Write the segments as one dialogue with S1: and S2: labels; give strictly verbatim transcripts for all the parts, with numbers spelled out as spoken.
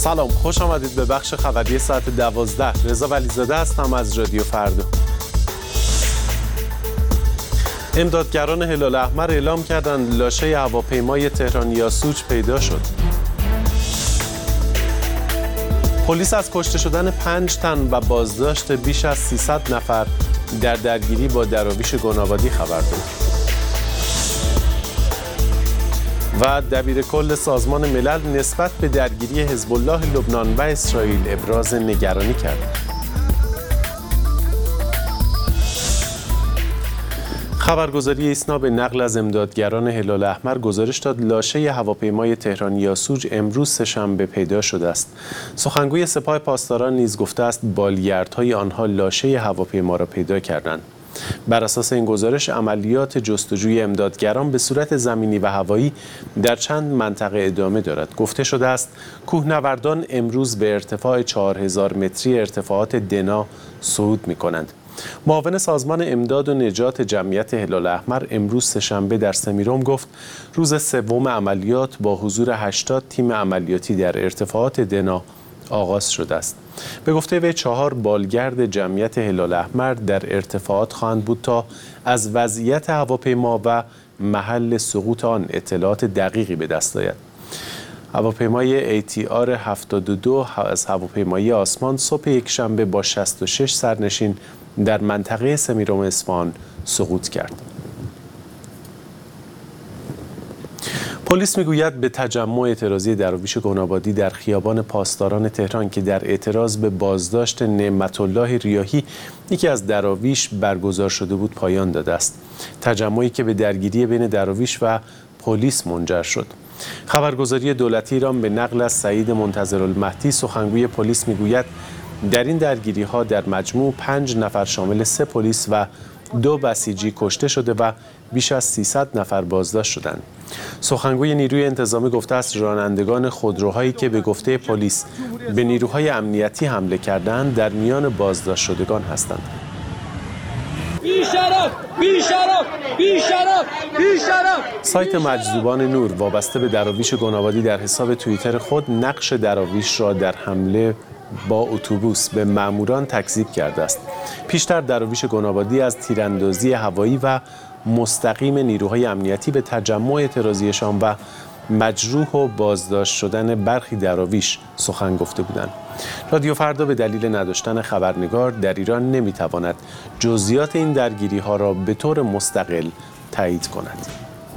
S1: سلام، خوش آمدید به بخش خبری ساعت دوازده. رضا ولیزاده هستم از رادیو فردا. امدادگران هلال احمر اعلام کردند لاشه هواپیمای تهران یاسوج پیدا شد. پلیس از کشته شدن پنج تن و بازداشت بیش از سیصد نفر در درگیری با دراویش گنابادی خبر داد. و دبیرکل سازمان ملل نسبت به درگیری حزب الله لبنان و اسرائیل ابراز نگرانی کرد. خبرگزاری ایسنا به نقل از امدادگران هلال احمر گزارش داد لاشه هواپیمای تهران یاسوج امروز سه‌شنبه پیدا شده است. سخنگوی سپاه پاسداران نیز گفته است بالگردهای آنها لاشه هواپیما را پیدا کردند. بر اساس این گزارش عملیات جستجوی امدادگران به صورت زمینی و هوایی در چند منطقه ادامه دارد. گفته شده است کوهنوردان امروز به ارتفاع چهار هزار متری ارتفاعات دنا صعود می‌کنند. معاون سازمان امداد و نجات جمعیت هلال احمر امروز سه‌شنبه در سمیرام گفت روز سوم عملیات با حضور هشتاد تیم عملیاتی در ارتفاعات دنا آغاز شده است. به گفته وی چهار بالگرد جمعیت هلال احمر در ارتفاعات خواهند بود تا از وضعیت هواپیما و محل سقوط آن اطلاعات دقیقی به دست آید. هواپیمای ای تی آر هفتاد و دو از هواپیمایی آسمان صبح یکشنبه با شصت و شش سرنشین در منطقه سمیرام اصفهان سقوط کرد. پلیس میگوید به تجمع اعتراضی دراویش گنابادی در خیابان پاسداران تهران که در اعتراض به بازداشت نعمت الله ریاحی یکی از دراویش برگزار شده بود پایان داده است. تجمعی که به درگیری بین دراویش و پلیس منجر شد. خبرگزاری دولتی ایران به نقل از سعید منتظرالمهدی سخنگوی پلیس میگوید در این درگیری ها در مجموع پنج نفر شامل سه پلیس و دو بسیجی کشته شده و بیش از سیصد نفر بازداشت شدند. سخنگوی نیروی انتظامی گفته است رانندگان خودروهایی که به گفته پلیس به نیروهای امنیتی حمله کردند در میان بازداشت شدگان هستند.
S2: بی‌شرف، بی‌شرف، بی‌شرف، بی‌شرف.
S1: سایت مجذوبان نور وابسته به دراویش گنابادی در حساب توییتر خود نقش دراویش را در حمله با اتوبوس به ماموران تکذیب کرده است. پیشتر دراویش گنابادی از تیراندازی هوایی و مستقیم نیروهای امنیتی به تجمع اعتراضیشان و مجروح و بازداشت شدن برخی دراویش سخن گفته بودند. رادیو فردا به دلیل نداشتن خبرنگار در ایران نمیتواند جزئیات این درگیری ها را به طور مستقل تایید کند.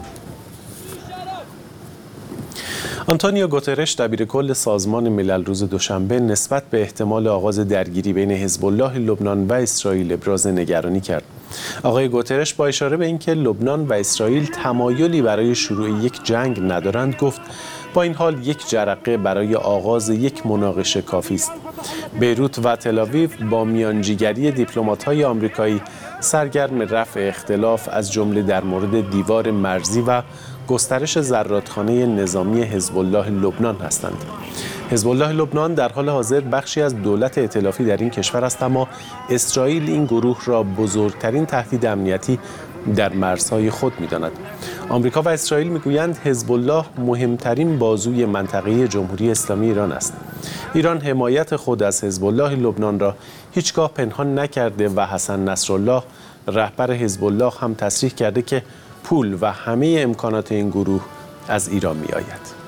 S1: آنتونیو گوترش دبیرکل سازمان ملل روز دوشنبه نسبت به احتمال آغاز درگیری بین حزب الله لبنان و اسرائیل ابراز نگرانی کرد. آقای گوترش با اشاره به اینکه لبنان و اسرائیل تمایلی برای شروع یک جنگ ندارند گفت با این حال یک جرقه برای آغاز یک مناقشه کافی است. بیروت و تل‌آویو با میانجیگری دیپلمات‌های آمریکایی سرگرم رفع اختلاف از جمله در مورد دیوار مرزی و گسترش زرادخانه نظامی حزب الله لبنان هستند. حزب الله لبنان در حال حاضر بخشی از دولت ائتلافی در این کشور است، اما اسرائیل این گروه را بزرگترین تهدید امنیتی در مرزهای خود می‌داند. آمریکا و اسرائیل می‌گویند حزب الله مهمترین بازوی منطقه جمهوری اسلامی ایران است. ایران حمایت خود از حزب الله لبنان را هیچگاه پنهان نکرده و حسن نصرالله رهبر حزب الله هم تصریح کرده که پول و همه امکانات این گروه از ایران می‌آید.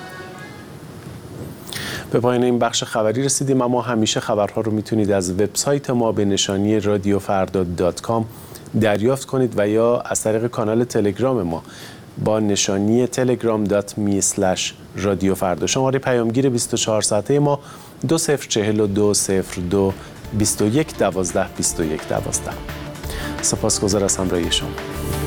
S1: به پایان این بخش خبری رسیدیم، اما همیشه خبرها رو میتونید از وبسایت ما به نشانی رادیو فردا دات کام دریافت کنید و یا از طریق کانال تلگرام ما با نشانی تلگرام دات می اسلش رادیو فردا. شماره پیامگیر بیست و چهار ساعته ما دو صفر چهل و دو صفر دو بیست و یک دوازده بیست و یک دوازده. سپاسگزار از همراهی شما.